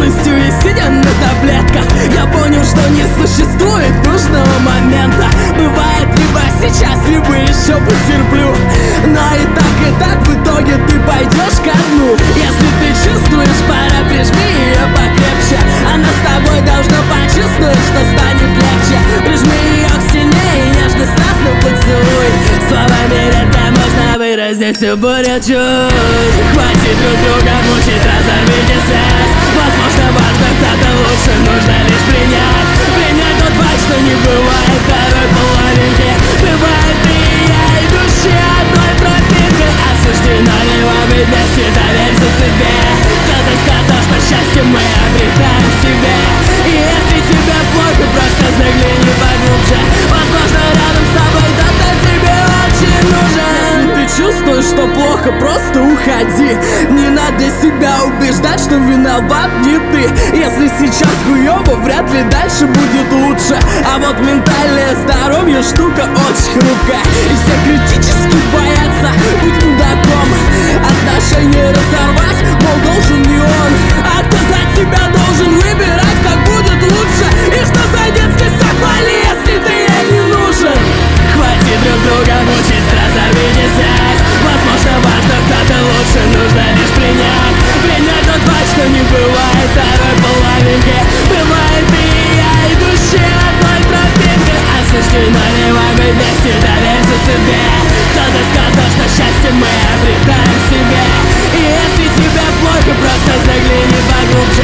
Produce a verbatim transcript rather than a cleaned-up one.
полностью и сидя на таблетках, я понял, что не существует нужного момента. Бывает либо сейчас, либо еще потерплю, но и так, и так в итоге ты пойдешь ко дну. Если ты чувствуешь, пора прижми ее покрепче. Она с тобой должна почувствовать, что станет легче. Прижми ее к стене и нежно страстно поцелуй. Словами редко можно выразить всю бурю чувств. Хватит друг друга мучить, разорвите связь. Возможно, важно кто-то лучше, нужно лишь принять. Принять тот факт, что не бывает второй половинки. Бывает ты и я, идущие одной тропинкой. Осуждено ли вам быть вместе, доверься себе. Кто-то сказал, что счастье мы обретаем в себе. И если тебе плохо, просто загляни поглубже. Возможно, рядом с тобой кто-то тебе очень нужен. Если ты чувствуешь, что плохо, просто уходи. Не надо себя убеждать, что виноват не ты. Если сейчас хуёво, вряд ли дальше будет лучше. А вот ментальное здоровье штука очень хрупкая. И все критически боятся быть мудаком. Отношения разорвать, мол, должен не он. А кто за тебя должен выбирать, как будет лучше? И что за детский соколи, если ты ей не нужен? Хватит друг друга мучить, разорвите связь. Возможно, важно кто-то лучше, нужно лишь принять. Принять тот факт, что не бывает второй половинки. Бывает ты и я, идущие одной тропинкой. Осуждено ли вам быть вместе, доверься себе. Кто-то сказал, что счастье мы обретаем в себе. И если тебе плохо, просто загляни поглубже.